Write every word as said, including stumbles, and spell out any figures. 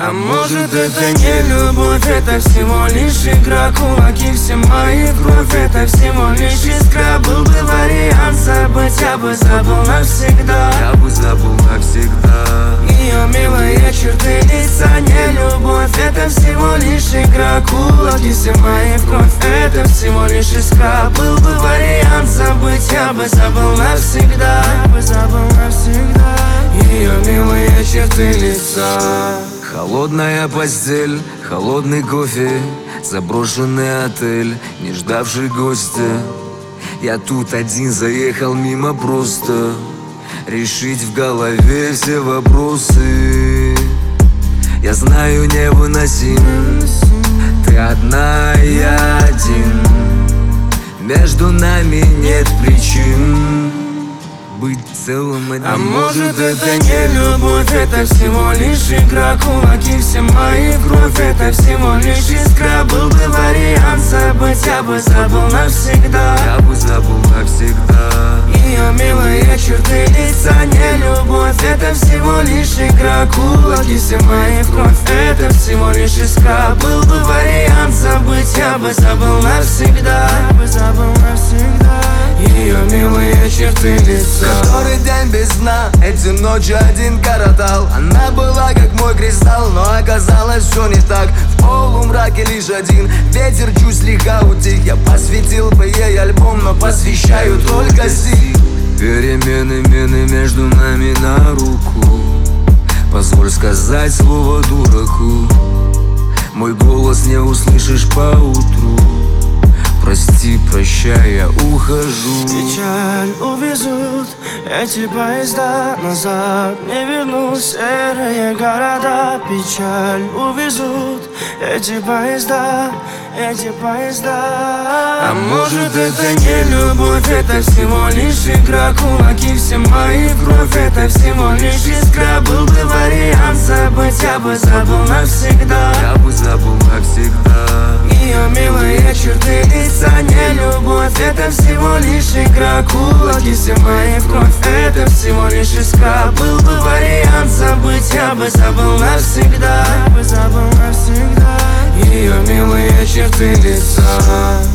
А может это не любовь, это всего лишь игра. Кулаки все мои, кровь, это всего лишь искра. Был бы вариант забыть, я бы забыл навсегда. Я бы забыл навсегда. Ее милые черты лица, не любовь, это всего лишь игра. Кулаки все мои в кровь, это всего лишь искра. Был бы вариант забыть, я бы забыл навсегда. Я бы забыл навсегда. Ее милые черты лица. Холодная постель, холодный кофе, заброшенный отель, не ждавший гостя. Я тут один заехал мимо просто решить в голове все вопросы. Я знаю, невыносим, ты одна, я один. Между нами нет причин быть целым одним. А может это не любовь, это всего лишь игра. Кулаки все мои, кровь, это всего лишь искра. Был бы вариант забыть, я бы забыл навсегда. Я бы забыл навсегда. Ее милые черты лица, не любовь, это всего лишь игра. Кулаки все мои в кровь, это всего лишь искра. Был бы вариант забыть, я бы забыл навсегда. Я бы забыл навсегда. Ее милые черты лица. Который день без сна, эти ночи один коротал. Она была как мой кристалл, но оказалось все не так. В полумраке лишь один ветер чуть слегка утих. Я посвятил бы ей альбом, но посвящаю только стих. Перемены, мены между нами на руку. Позволь сказать слово дураку. Мой голос не услышишь поутру. Прости, прощай, я ухожу. Печаль увезут эти поезда, назад не вернусь. Серые города. Печаль увезут эти поезда, эти поезда. А может это не любовь, это всего лишь игра. Кулаки все мои, кровь, это всего лишь искра. Был бы вариант забыть, я бы забыл навсегда. Я бы забыл навсегда. Ее милые черты лица, не любовь, это всего лишь игра. Кулаки все мои в кровь, это всего лишь искра. Был бы вариант забыть, я бы забыл навсегда. Я бы забыл навсегда. Ее милые черты лица.